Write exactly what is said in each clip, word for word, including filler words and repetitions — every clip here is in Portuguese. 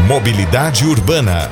Mobilidade Urbana.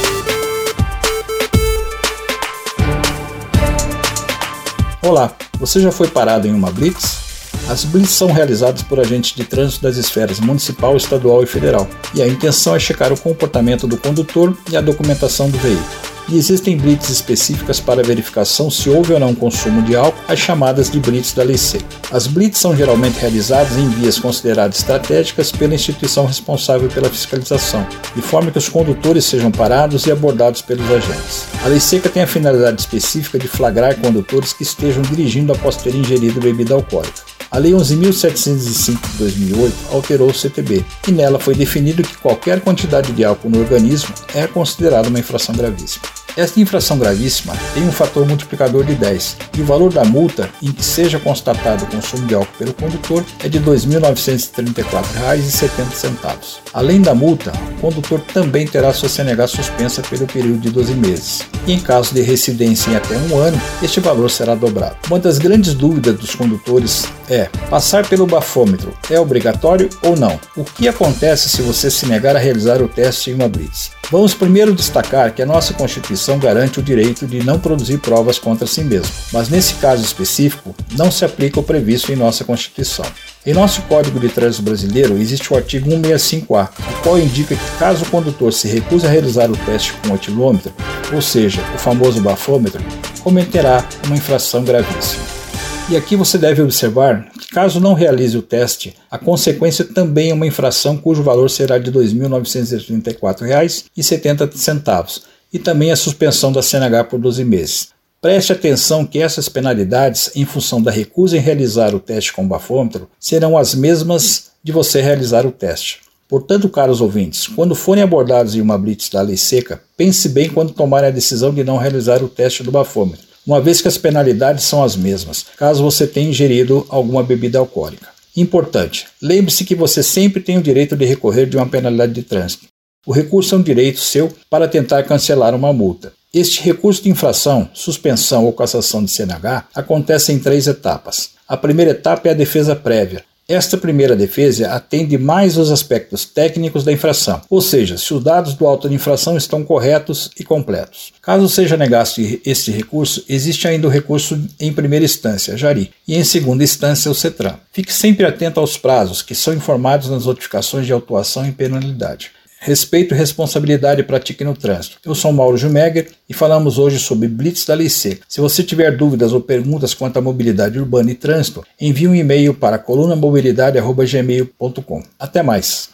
Olá, você já foi parado em uma blitz? As blitz são realizadas por agentes de trânsito das esferas municipal, estadual e federal, e a intenção é checar o comportamento do condutor e a documentação do veículo. E existem blitz específicas para verificação se houve ou não consumo de álcool, as chamadas de blitz da lei seca. As blitz são geralmente realizadas em vias consideradas estratégicas pela instituição responsável pela fiscalização, de forma que os condutores sejam parados e abordados pelos agentes. A lei seca tem a finalidade específica de flagrar condutores que estejam dirigindo após terem ingerido bebida alcoólica. A Lei onze mil setecentos e cinco de dois mil e oito alterou o C T B, e nela foi definido que qualquer quantidade de álcool no organismo é considerada uma infração gravíssima. Esta infração gravíssima tem um fator multiplicador de dez, e o valor da multa em que seja constatado o consumo de álcool pelo condutor é de dois mil novecentos e trinta e quatro reais e setenta centavos. Além da multa, o condutor também terá sua C N H suspensa pelo período de doze meses, e em caso de residência em até um ano, este valor será dobrado. Uma das grandes dúvidas dos condutores é: passar pelo bafômetro é obrigatório ou não? O que acontece se você se negar a realizar o teste em uma blitz? Vamos primeiro destacar que a nossa Constituição garante o direito de não produzir provas contra si mesmo, mas nesse caso específico não se aplica o previsto em nossa Constituição. Em nosso Código de Trânsito Brasileiro existe o artigo cento e sessenta e cinco A, o qual indica que caso o condutor se recuse a realizar o teste com o etilômetro, ou seja, o famoso bafômetro, cometerá uma infração gravíssima. E aqui você deve observar que caso não realize o teste, a consequência também é uma infração cujo valor será de dois mil novecentos e trinta e quatro reais e setenta centavos e também a suspensão da C N H por doze meses. Preste atenção que essas penalidades, em função da recusa em realizar o teste com o bafômetro, serão as mesmas de você realizar o teste. Portanto, caros ouvintes, quando forem abordados em uma blitz da lei seca, pense bem quando tomarem a decisão de não realizar o teste do bafômetro, uma vez que as penalidades são as mesmas, caso você tenha ingerido alguma bebida alcoólica. Importante, lembre-se que você sempre tem o direito de recorrer de uma penalidade de trânsito. O recurso é um direito seu para tentar cancelar uma multa. Este recurso de infração, suspensão ou cassação de C N H acontece em três etapas. A primeira etapa é a defesa prévia. Esta primeira defesa atende mais aos aspectos técnicos da infração, ou seja, se os dados do auto de infração estão corretos e completos. Caso seja negado este recurso, existe ainda o recurso em primeira instância, Jari, e em segunda instância, o CETRAN. Fique sempre atento aos prazos que são informados nas notificações de autuação e penalidade. Respeito e responsabilidade pratique no trânsito. Eu sou Mauro Jumegger e falamos hoje sobre blitz da lei seca. Se você tiver dúvidas ou perguntas quanto à mobilidade urbana e trânsito, envie um e-mail para coluna mobilidade arroba gmail ponto com. Até mais.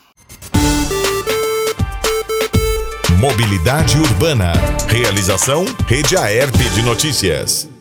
Mobilidade Urbana. Realização Rede Aerp de Notícias.